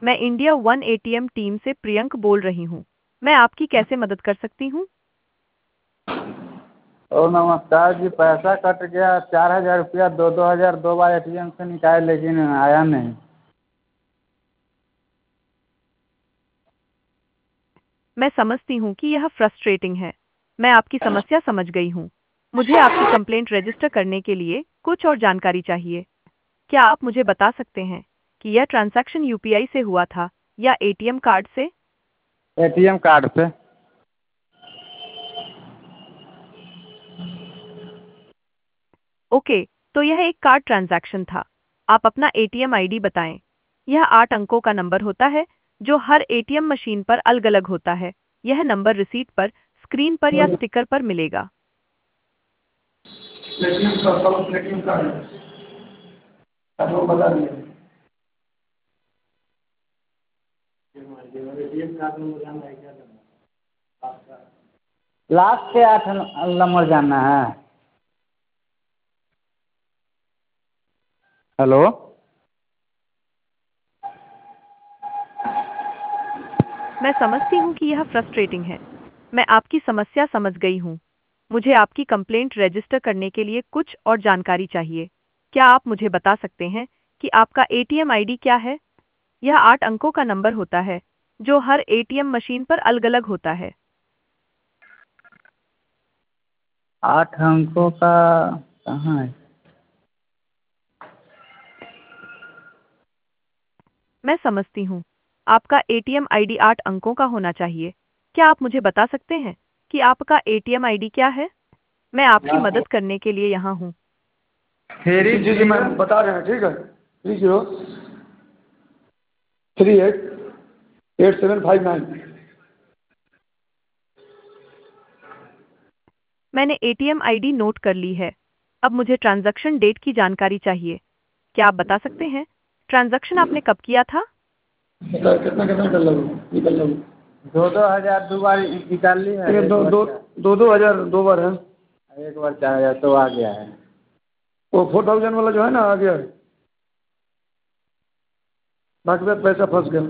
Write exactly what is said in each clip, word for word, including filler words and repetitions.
मैं India one ATM team से प्रियंक बोल रही हूँ। मैं आपकी कैसे मदद कर सकती हूँ? ओ नमस्कार जी, पैसा कट गया चार हज़ार रुपया दो दो हज़ार दो बार ए टी एम से निकाले लेकिन आया नहीं। मैं समझती हूँ कि यह फ्रस्ट्रेटिंग है। मैं आपकी समस्या समझ गई हूँ। मुझे आपकी कंप्लेंट रजिस्टर करने के लिए कुछ और जानकारी चाहिए। क्या आप मुझे बता सकते हैं कि यह ट्रांजैक्शन यूपीआई से हुआ था या एटीएम कार्ड से? ए टी एम कार्ड से। ओके, तो यह एक कार्ड ट्रांजैक्शन था। आप अपना एटीएम आईडी बताएं। यह आठ अंकों का नंबर होता है जो हर एटीएम मशीन पर अलग-अलग होता है। यह नंबर रिसीट पर, स्क्रीन पर या स्टिकर पर मिलेगा। प्लेटिनम का सब प्लेटिनम कार्ड अब वो बता दिए। लास्ट के आठ नंबर जानना है। हेलो। मैं समझती हूँ कि यह फ्रस्ट्रेटिंग है। मैं आपकी समस्या समझ गई हूँ। मुझे आपकी कंप्लेंट रजिस्टर करने के लिए कुछ और जानकारी चाहिए। क्या आप मुझे बता सकते हैं कि आपका एटीएम आईडी क्या है? यह आठ अंकों का नंबर होता है जो हर एटीएम मशीन पर अलग-अलग होता है। आठ अंकों का कहाँ है? मैं समझती हूँ। आपका एटीएम आईडी आठ अंकों का होना चाहिए। क्या आप मुझे बता सकते हैं कि आपका एटीएम आईडी क्या है? मैं आपकी मदद करने के लिए यहाँ हूँ। थ्री जी जी मैम बता रहे हैं, ठीक है। Three zero three eight eight seven five nine. मैंने एटीएम आईडी नोट कर ली है। अब मुझे ट्रांजैक्शन डेट की जानकारी चाहिए। क्या आप बता सकते हैं ट्रांजैक्शन आपने कब किया था? बता कितना कितना कर लगू निकल लगू। दो दो हज़ार दो बार निकाल ली है। दो दो दो दो हज़ार दो बार है। एक बार चार हज़ार तो आ गया है। वो फोर थाउजेंड वाला जो है ना आ गया है। बाकी में पैसा फंस गया।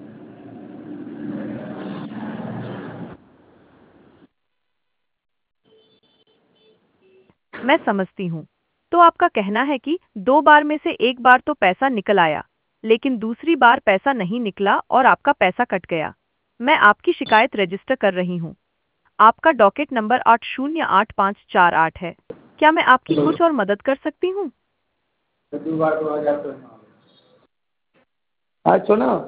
मैं समझती हूँ। तो आपका कहना है कि दो बार में से एक बार तो पैसा निकल आया, लेकिन दूसरी बार पैसा नहीं निकला और आपका पैसा कट गया। मैं आपकी शिकायत रजिस्टर कर रही हूँ। आपका डॉकेट नंबर आठ शून्य आठ पाँच चार आठ है। क्या मैं आपकी कुछ और मदद कर सकती हूँ? दो बार दो हज़ार तो आज तो ना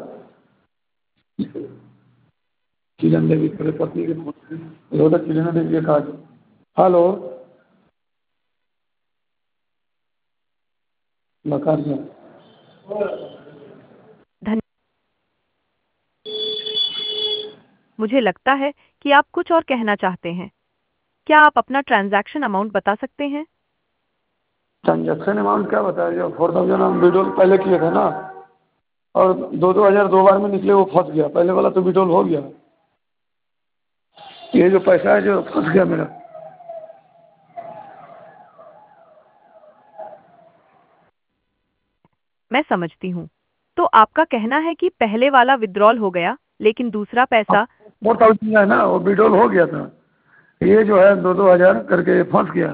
किरण देवी पहले पत्नी के फोन तो किरण देवी के काज। हेलो मकान में धन्यवाद। मुझे लगता है कि आप कुछ और कहना चाहते हैं। क्या आप अपना ट्रांजैक्शन अमाउंट बता सकते हैं? ट्रांजेक्शन अमाउंट क्या बताया? जो फोर थाउजेंड हम विड्रॉल पहले किए थे ना, और दो दो हज़ार दो बार में निकले वो फंस गया। पहले वाला तो विड्रॉल हो गया। ये जो पैसा है जो फंस गया मेरा। मैं समझती हूँ। तो आपका कहना है कि पहले वाला विड्रॉल हो गया, लेकिन दूसरा पैसा। फोर थाउजेंड है ना वो विड्रॉल हो गया था। ये जो है दो दो हज़ार करके फंस गया।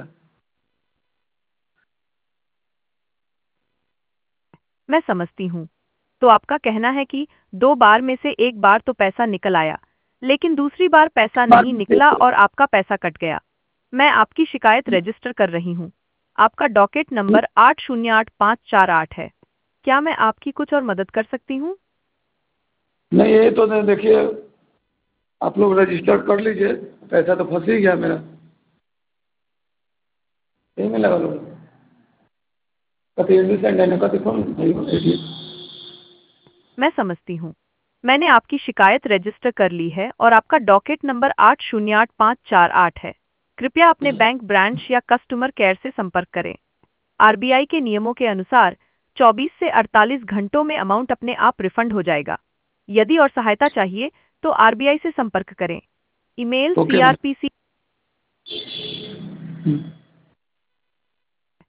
मैं समझती हूँ। तो आपका कहना है कि दो बार में से एक बार तो पैसा निकल आया, लेकिन दूसरी बार पैसा नहीं निकला और आपका पैसा कट गया। मैं आपकी शिकायत रजिस्टर कर रही हूँ। आपका डॉकेट नंबर आठ शून्य आठ पाँच चार आठ है। क्या मैं आपकी कुछ और मदद कर सकती हूँ? नहीं ये तो नहीं, देखिए आप लोग रजिस्टर कर लीजिए। पैसा तो फंस ही गया मेरा। यही में लगा लोग कभी सेंड कभी फोन। मैं समझती हूँ। मैंने आपकी शिकायत रजिस्टर कर ली है और आपका डॉकेट नंबर आठ शून्य आठ पाँच चार आठ है। कृपया अपने बैंक ब्रांच या कस्टमर केयर से संपर्क करें। आरबीआई के नियमों के अनुसार चौबीस से अड़तालीस घंटों में अमाउंट अपने आप रिफंड हो जाएगा। यदि और सहायता चाहिए तो आरबीआई से संपर्क करें। Email okay ma'am. सीआरपीसी।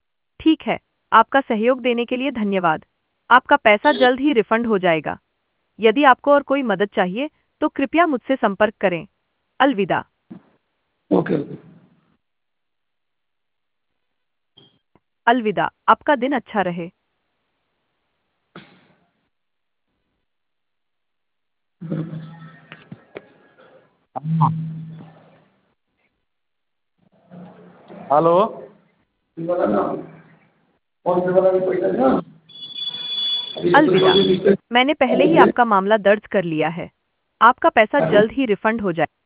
ठीक है। आपका सहयोग देने के लिए धन्यवाद। आपका पैसा जल्द ही रिफंड हो जाएगा। यदि आपको और कोई मदद चाहिए तो कृपया मुझसे संपर्क करें। अलविदा। Okay okay. अलविदा, आपका दिन अच्छा रहे। हेलो। ये वाला ना, कौन से वाला भी पैसा है ना, अभी तो अलविदा, दो दिन से मैंने पहले ही आपका मामला दर्ज कर लिया है। आपका पैसा जल्द ही रिफंड हो जाए।